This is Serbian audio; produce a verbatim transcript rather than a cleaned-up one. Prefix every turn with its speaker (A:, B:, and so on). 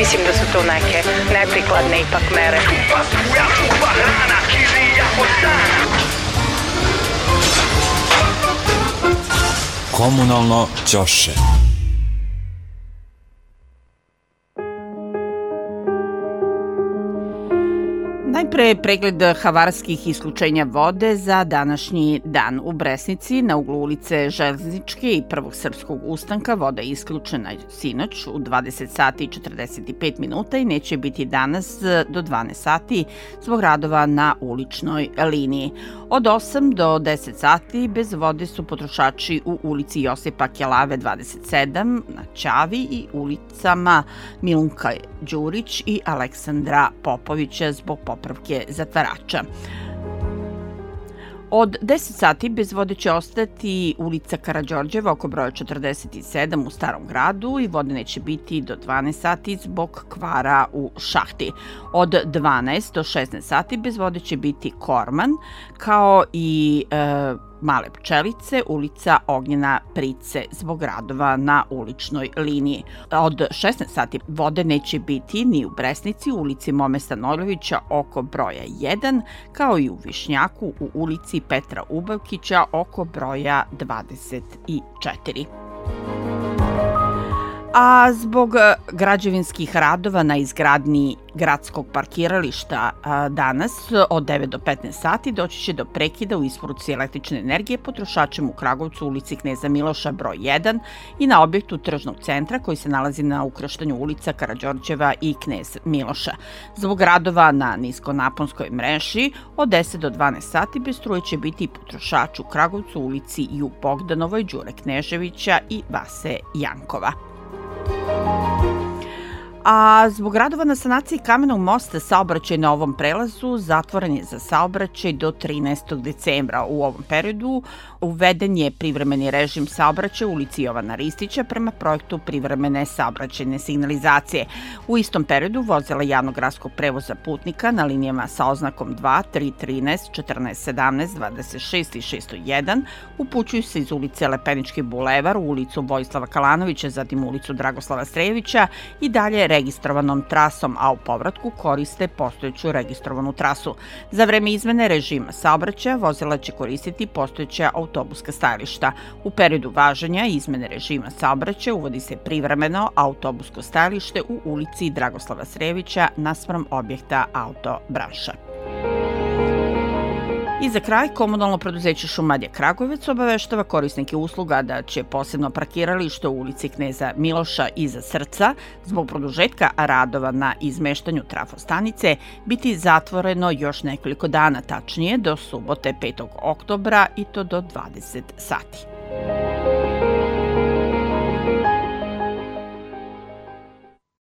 A: Mislim da su to neke neprikladne ipak mere.
B: Komunalno ćoše.
C: Najpre pregled havarskih isključenja vode za današnji dan. U Bresnici, na uglu ulice Železničke i Prvog srpskog ustanka, voda je isključena sinoć u dvadeset sati i četrdeset pet minuta i neće biti danas do dvanaest sati zbog radova na uličnoj liniji. Od osam do deset sati bez vode su potrošači u ulici Josipa Kjelave dvadeset sedam na Ćavi i ulicama Milunka Đurić i Aleksandra Popovića zbog popravke zatvarača. Od deset sati bez vode će ostati ulica Karađorđeva oko broja četrdeset sedam u Starom gradu i vode neće biti do dvanaest sati zbog kvara u šahti. Od dvanaest do šesnaest sati bez vode će biti Korman, kao i e, Male pčelice, ulica Ognjena Price zbog radova na uličnoj liniji. Od šesnaest sati vode neće biti ni u Bresnici, u ulici Mome Stanojlovića oko broja jedan, kao i u Višnjaku u ulici Petra Ubavkića oko broja dvadeset četiri. A zbog građevinskih radova na izgradnji gradskog parkirališta danas od devet do petnaest sati doći će do prekida u isporuci električne energije potrošačima u Kragujevcu u ulici Kneza Miloša broj jedan i na objektu tržnog centra koji se nalazi na ukrštanju ulica Karađorđeva i Knez Miloša. Zbog radova na niskonaponskoj mreži od deset do dvanaest sati bez struje će biti potrošač u Kragujevcu u ulici Ju Bogdanovoj, Đure Kneževića i Vase Jankova. A zbog radova na sanaciji kamenog mosta saobraćaj na ovom prelazu zatvoren je za saobraćaj do trinaestog decembra. U ovom periodu uveden je privremeni režim saobraćaja u ulici Jovana Ristića prema projektu privremene saobraćajne signalizacije. U istom periodu vozila javnog gradskog prevoza putnika na linijama sa oznakom dva, tri, trinaest, četrnaest, sedamnaest, dvadeset šest i šesto jedan upućuju se iz ulice Lepenički bulevar u ulicu Vojislava Kalanovića, zatim ulicu Dragoslava Strejevića i dalje registrovanom trasom, a u povratku koriste postojeću registrovanu trasu. Za vreme izmene režima saobraćaja vozila će koristiti postojeća autobuska stajališta. U periodu važenja izmene režima saobraćaja uvodi se privremeno autobusko stajalište u ulici Dragoslava Srejevića naspram objekta Auto branša. I za kraj, komunalno preduzeće Šumadija Kragujevac obaveštava korisnike usluga da će posebno parkiralište u ulici Kneza Miloša iza Srca zbog produžetka radova na izmeštanju trafostanice biti zatvoreno još nekoliko dana, tačnije do subote petog oktobra i to do dvadeset sati.